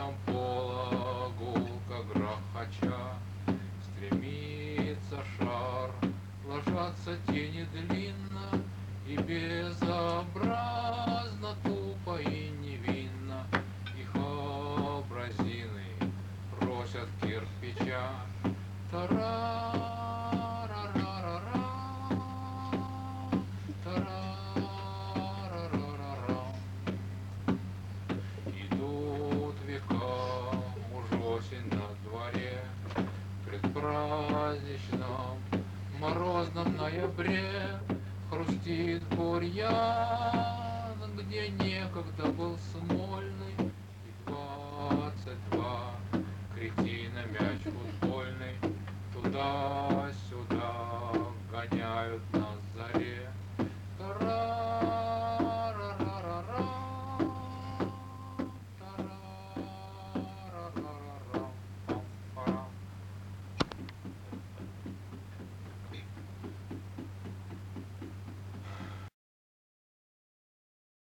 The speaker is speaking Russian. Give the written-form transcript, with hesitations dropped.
каменном пола гулко грохоча стремится шар, ложатся тени длинно и безобразно, тупо и невинно. Их образины просят кирпича. Тарарарарара, тарарарарара. Идут века, уж осень на дворе, в предпраздничном морозном ноябре хрустит бурьян, где некогда был смольный, и 22 кретина мяч футбольный туда-сюда гоняют на заре.